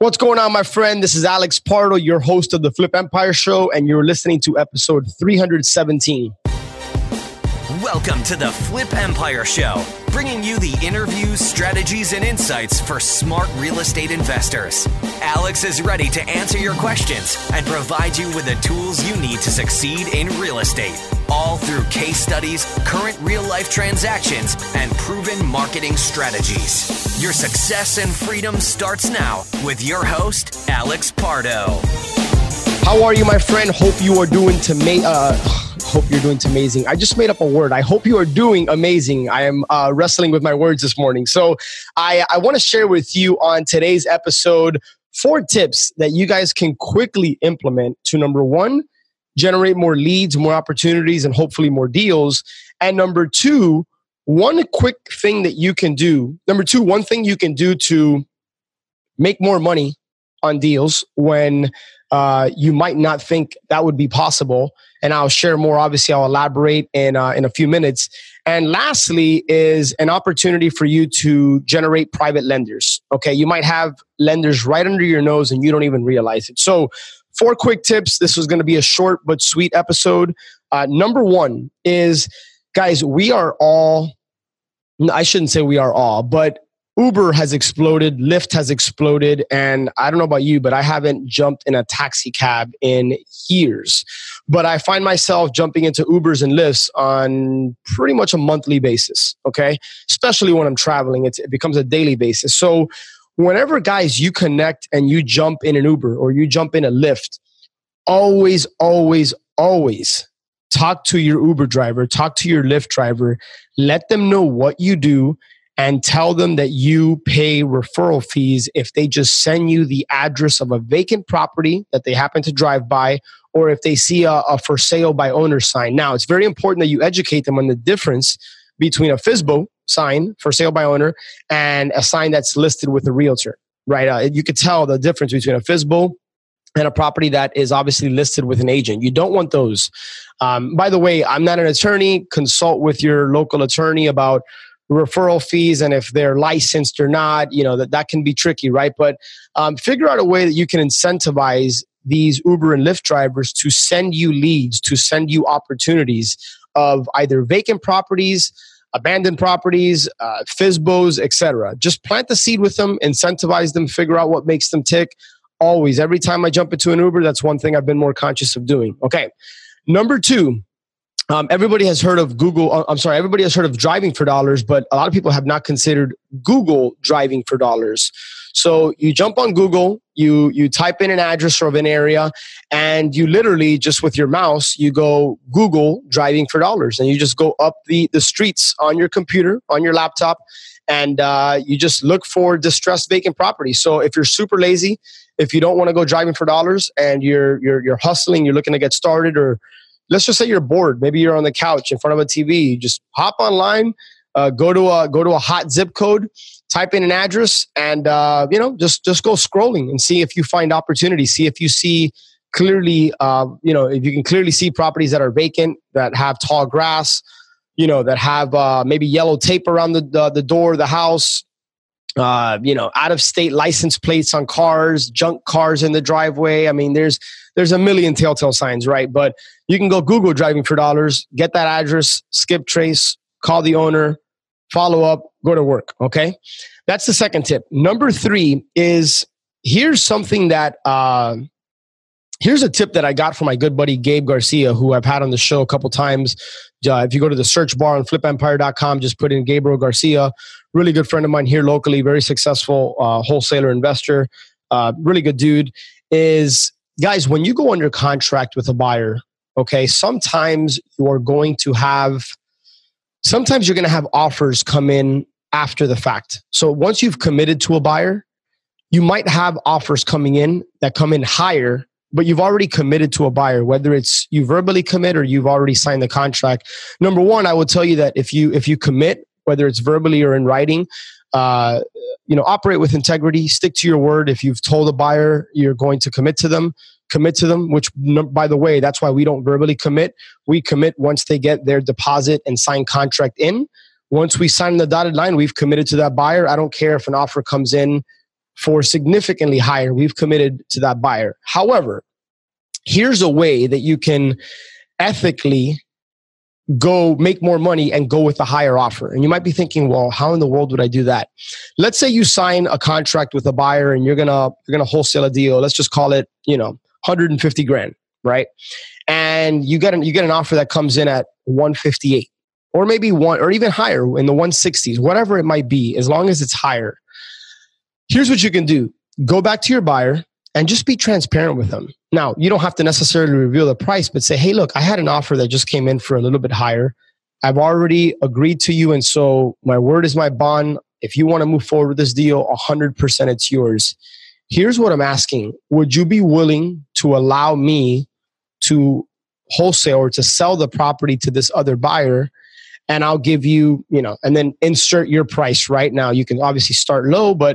What's going on, my friend? This is Alex Pardo, your host of the Flip Empire Show, and you're listening to episode 317. Welcome to the Flip Empire Show, bringing you the interviews, strategies, and insights for smart real estate investors. Alex is ready to answer your questions and provide you with the tools you need to succeed in real estate, all through case studies, current real-life transactions, and proven marketing strategies. Your success and freedom starts now with your host, Alex Pardo. How are you, my friend? Hope you are doing Hope you're doing amazing. I just made up a word. I hope you are doing amazing. I am wrestling with my words this morning. So I want to share with you on today's episode 4 tips that you guys can quickly implement to, number 1, generate more leads, more opportunities, and hopefully more deals. And number 2, one thing you can do to make more money on deals when you might not think that would be possible. And I'll share more. Obviously, I'll elaborate in a few minutes. And lastly is an opportunity for you to generate private lenders. Okay, you might have lenders right under your nose and you don't even realize it. So 4 quick tips. This was going to be a short but sweet episode. Number 1 is, guys, I shouldn't say we are all, but Uber has exploded, Lyft has exploded, and I don't know about you, but I haven't jumped in a taxi cab in years. But I find myself jumping into Ubers and Lyfts on pretty much a monthly basis, okay? Especially when I'm traveling, it becomes a daily basis. So whenever, guys, you connect and you jump in an Uber or you jump in a Lyft, always, always, always talk to your Uber driver, talk to your Lyft driver, let them know what you do, and tell them that you pay referral fees if they just send you the address of a vacant property that they happen to drive by, or if they see a for sale by owner sign. Now, it's very important that you educate them on the difference between a FSBO sign, for sale by owner, and a sign that's listed with a realtor, right? You could tell the difference between a FSBO and a property that is obviously listed with an agent. You don't want those. By the way, I'm not an attorney. Consult with your local attorney about referral fees and if they're licensed or not. You know, that can be tricky, right? But figure out a way that you can incentivize these Uber and Lyft drivers to send you leads, to send you opportunities of either vacant properties, abandoned properties, FSBOs, etc. Just plant the seed with them, incentivize them, figure out what makes them tick. Always, every time I jump into an Uber, that's one thing I've been more conscious of doing. Okay. Number 2, everybody has heard of everybody has heard of driving for dollars, but a lot of people have not considered Google driving for dollars. So you jump on Google, you type in an address of an area, and you literally just with your mouse, you go Google driving for dollars, and you just go up the streets on your computer, on your laptop, and you just look for distressed vacant property. So if you're super lazy, if you don't want to go driving for dollars and you're hustling, you're looking to get started, or let's just say you're bored, maybe you're on the couch in front of a TV, you just hop online, go to a hot zip code, type in an address, and just go scrolling and see if you find opportunities. See if you see clearly, if you can clearly see properties that are vacant, that have tall grass, that have maybe yellow tape around the door of the house. Out of state license plates on cars, junk cars in the driveway. I mean, there's a million telltale signs, right? But you can go Google driving for dollars, get that address, skip trace, call the owner, follow up, go to work. Okay. That's the second tip. Number 3 is here's something that, here's a tip that I got from my good buddy, Gabe Garcia, who I've had on the show a couple times. If you go to the search bar on flipempire.com, just put in Gabriel Garcia, really good friend of mine here locally, very successful wholesaler investor, really good dude, is, guys, when you go under contract with a buyer, okay, sometimes you're going to have offers come in after the fact. So once you've committed to a buyer, you might have offers coming in that come in higher, but you've already committed to a buyer, whether it's you verbally commit or you've already signed the contract. Number 1, I will tell you that if you commit, whether it's verbally or in writing, operate with integrity, stick to your word. If you've told a buyer you're going to commit to them, which, by the way, that's why we don't verbally commit. We commit once they get their deposit and sign contract in. Once we sign the dotted line, we've committed to that buyer. I don't care if an offer comes in for significantly higher. We've committed to that buyer. However, here's a way that you can ethically go make more money and go with a higher offer. And you might be thinking, well, how in the world would I do that? Let's say you sign a contract with a buyer and you're gonna wholesale a deal. Let's just call it, 150 grand, right? And you get an offer that comes in at 158, or maybe or even higher in the 160s, whatever it might be, as long as it's higher. Here's what you can do. Go back to your buyer and just be transparent with them. Now, you don't have to necessarily reveal the price, but say, hey, look, I had an offer that just came in for a little bit higher. I've already agreed to you, and so my word is my bond. If you want to move forward with this deal, 100% it's yours. Here's what I'm asking. Would you be willing to allow me to wholesale or to sell the property to this other buyer? And I'll give you, and then insert your price right now. You can obviously start low, but,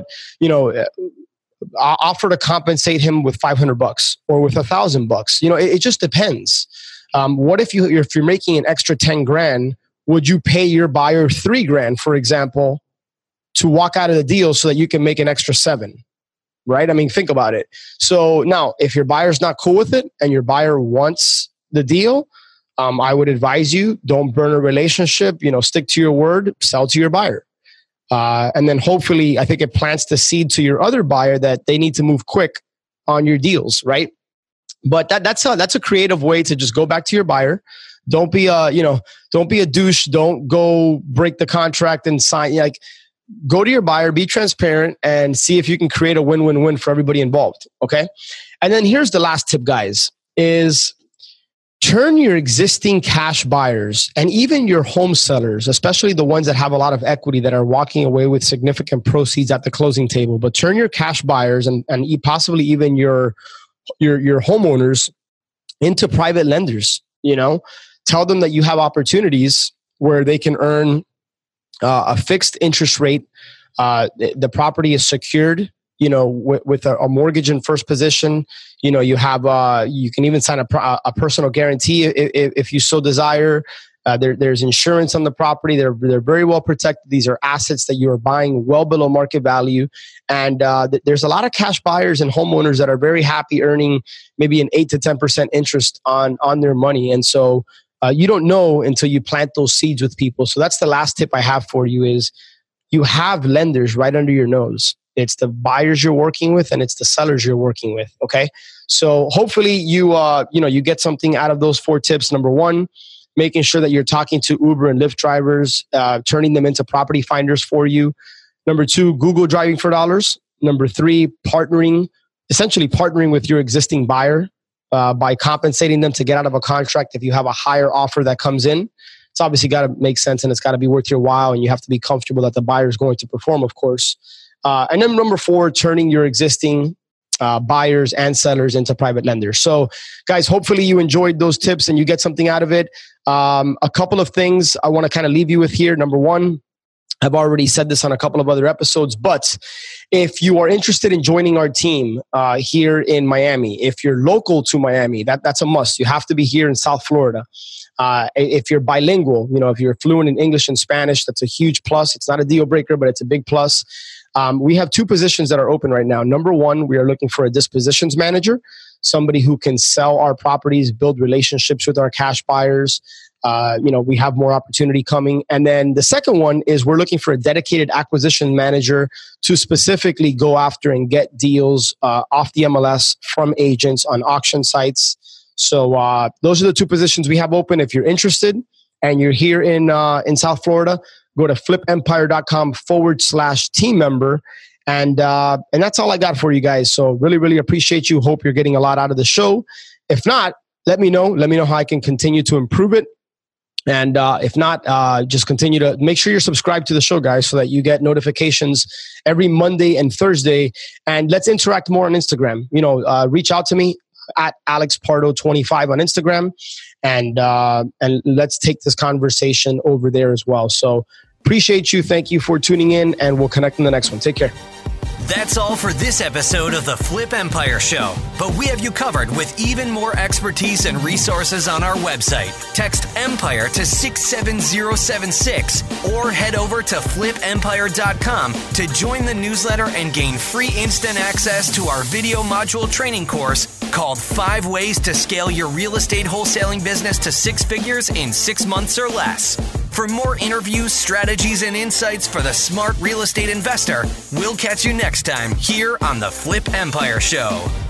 offer to compensate him with $500 or with $1,000. It just depends. What if you're making an extra 10 grand, would you pay your buyer 3 grand, for example, to walk out of the deal so that you can make an extra 7? Right? I mean, think about it. So now if your buyer's not cool with it and your buyer wants the deal, I would advise you, don't burn a relationship, stick to your word, sell to your buyer. And then hopefully, I think it plants the seed to your other buyer that they need to move quick on your deals, right? But that's a creative way to just go back to your buyer. Don't be a douche. Don't go break the contract and sign. Go to your buyer, be transparent, and see if you can create a win-win-win for everybody involved. Okay. And then here's the last tip, guys, is turn your existing cash buyers and even your home sellers, especially the ones that have a lot of equity that are walking away with significant proceeds at the closing table, but turn your cash buyers and possibly even your homeowners into private lenders. Tell them that you have opportunities where they can earn a fixed interest rate. The property is secured, with a mortgage in first position. You have you can even sign a personal guarantee if you so desire. There's insurance on the property. They're very well protected. These are assets that you are buying well below market value. And there's a lot of cash buyers and homeowners that are very happy earning maybe an 8 to 10% interest on their money. And so you don't know until you plant those seeds with people. So that's the last tip I have for you is you have lenders right under your nose. It's the buyers you're working with and it's the sellers you're working with. Okay. So hopefully you get something out of those 4 tips. Number 1, making sure that you're talking to Uber and Lyft drivers, turning them into property finders for you. Number 2, Google driving for dollars. Number 3, essentially partnering with your existing buyer by compensating them to get out of a contract if you have a higher offer that comes in. It's obviously got to make sense and it's got to be worth your while, and you have to be comfortable that the buyer is going to perform, of course. And then number 4, turning your existing buyers and sellers into private lenders. So guys, hopefully you enjoyed those tips and you get something out of it. A couple of things I want to kind of leave you with here. Number 1, I've already said this on a couple of other episodes, but if you are interested in joining our team here in Miami, if you're local to Miami, that's a must. You have to be here in South Florida. If you're bilingual, if you're fluent in English and Spanish, that's a huge plus. It's not a deal breaker, but it's a big plus. We have 2 positions that are open right now. Number 1, we are looking for a dispositions manager, somebody who can sell our properties, build relationships with our cash buyers. We have more opportunity coming. And then the second one is we're looking for a dedicated acquisition manager to specifically go after and get deals off the MLS from agents on auction sites. So those are the 2 positions we have open. If you're interested and you're here in South Florida, go to flipempire.com/team member. And that's all I got for you guys. So really, really appreciate you. Hope you're getting a lot out of the show. If not, let me know. Let me know how I can continue to improve it. And if not, just continue to make sure you're subscribed to the show, guys, so that you get notifications every Monday and Thursday. And let's interact more on Instagram. Reach out to me at AlexPardo25 on Instagram. And let's take this conversation over there as well. So appreciate you. Thank you for tuning in, and we'll connect in the next one. Take care. That's all for this episode of the Flip Empire Show. But we have you covered with even more expertise and resources on our website. Text EMPIRE to 67076 or head over to flipempire.com to join the newsletter and gain free instant access to our video module training course called 5 Ways to Scale Your Real Estate Wholesaling Business to 6 Figures in 6 months or less. For more interviews, strategies, and insights for the smart real estate investor, we'll catch you next time here on the Flip Empire Show.